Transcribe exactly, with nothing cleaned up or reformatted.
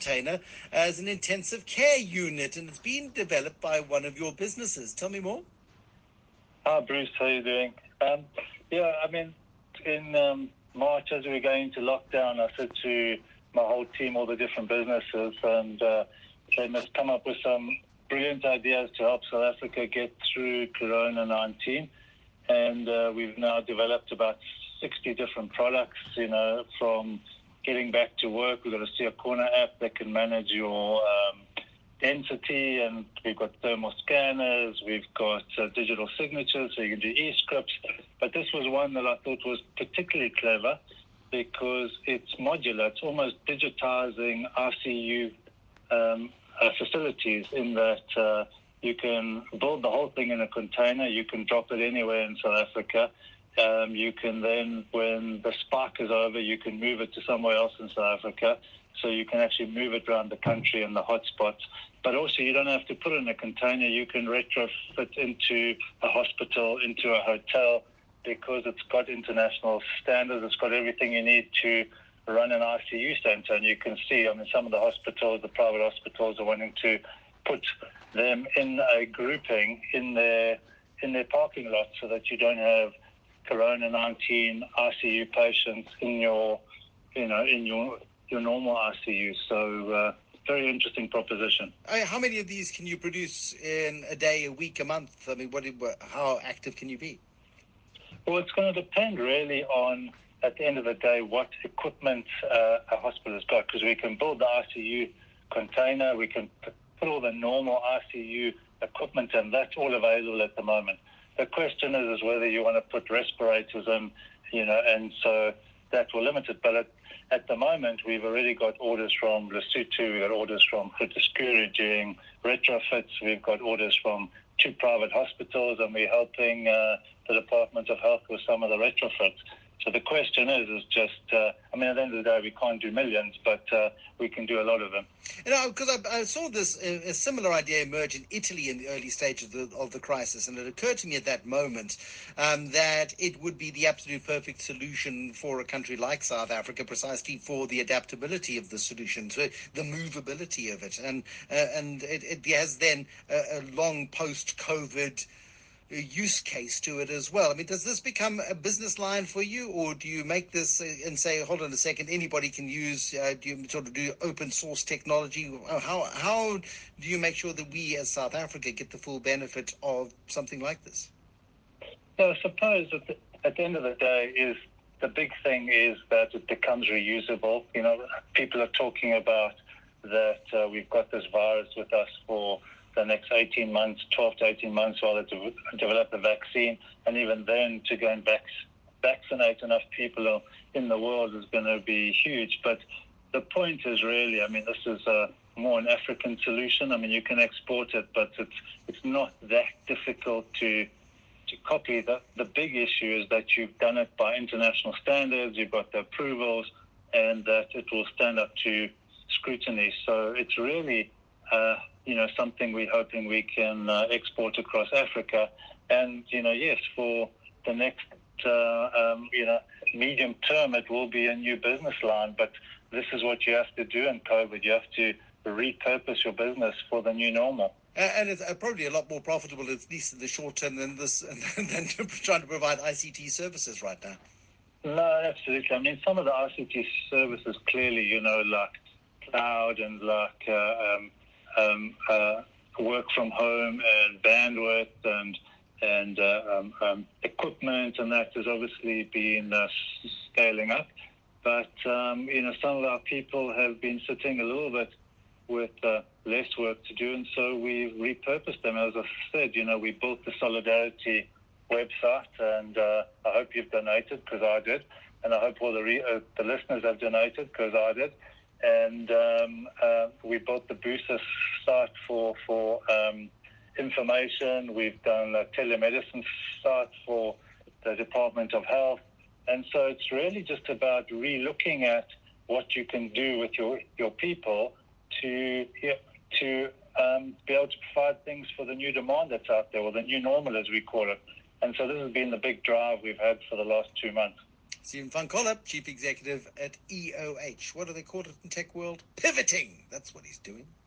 container as an intensive care unit, and it's been developed by one of your businesses. Tell me more. Hi, Bruce. How are you doing? Um, yeah, I mean, in um, March, as we were going into lockdown, I said to my whole team, all the different businesses, and uh, they must come up with some brilliant ideas to help South Africa get through Corona nineteen. And uh, we've now developed about sixty different products, you know, from getting back to work. We've got a Sia Corner app that can manage your um, density, and we've got thermal scanners, we've got uh, digital signatures, so you can do e-scripts. But this was one that I thought was particularly clever because it's modular. It's almost digitizing I C U um, uh, facilities in that uh, you can build the whole thing in a container. You can drop it anywhere in South Africa. Um, you can then, when the spike is over, you can move it to somewhere else in South Africa. So you can actually move it around the country in the hotspots. But also, you don't have to put it in a container. You can retrofit into a hospital, into a hotel, because it's got international standards. It's got everything you need to run an I C U center. And you can see, I mean, some of the hospitals, the private hospitals, are wanting to put them in a grouping in their in their parking lot so that you don't have Corona nineteen I C U patients in your, you know, in your your normal I C U. So, uh, very interesting proposition. Uh, how many of these can you produce in a day, a week, a month? I mean, what? How active can you be? Well, it's going to depend really on, at the end of the day, what equipment uh, a hospital has got, because we can build the I C U container, we can put all the normal I C U equipment in. That's all available at the moment. The question is, is whether you want to put respirators in, you know, and so that will limit it. But at, at the moment, we've already got orders from Lesotho, we've got orders from Grooteskoere doing retrofits, we've got orders from two private hospitals, and we're helping uh, the Department of Health with some of the retrofits. So the question is, is just, uh, I mean, at the end of the day, we can't do millions, but uh, we can do a lot of them. You know, because I, I saw this, uh, a similar idea emerge in Italy in the early stages of the, of the crisis, and it occurred to me at that moment um, that it would be the absolute perfect solution for a country like South Africa, precisely for the adaptability of the solution, so the movability of it, and uh, and it, it has then a, a long post-COVID use case to it as well. I mean, does this become a business line for you, or do you make this uh, and say, hold on a second, anybody can use, uh, do you sort of do open source technology? How, how do you make sure that we as South Africa get the full benefit of something like this? So I suppose at the, at the end of the day is the big thing is that it becomes reusable. You know, people are talking about that uh, we've got this virus with us for the next eighteen months, twelve to eighteen months while they de- develop a vaccine. And even then to go and vac- vaccinate enough people in the world is going to be huge. But the point is really, I mean, this is a more an African solution. I mean, you can export it, but it's it's not that difficult to to copy. The, the big issue is that you've done it by international standards, you've got the approvals, and that it will stand up to scrutiny. So it's really, uh, you know, something we're hoping we can uh, export across Africa. And, you know, yes, for the next, uh, um, you know, medium term, it will be a new business line. But this is what you have to do in COVID. You have to repurpose your business for the new normal. Uh, and it's uh, probably a lot more profitable, at least in the short term, than this, than trying to provide I C T services right now. No, absolutely. I mean, some of the I C T services clearly, you know, like cloud and like uh, um, um, uh, work from home and bandwidth and and uh, um, um, equipment, and that has obviously been uh, scaling up. But um, you know, some of our people have been sitting a little bit with uh, less work to do, and so we repurposed them. As I said, you know, we built the Solidarity website, and uh, I hope you've donated because I did, and I hope all the re- uh, the listeners have donated because I did. And um, uh, we built the Booster site for for um, information. We've done a telemedicine site for the Department of Health, and so it's really just about re-looking at what you can do with your your people to yeah, to um, be able to provide things for the new demand that's out there, or the new normal as we call it. And so this has been the big drive we've had for the last two months. Stephen van Collip, Chief Executive at E O H. What do they call it in tech world? Pivoting. That's what he's doing.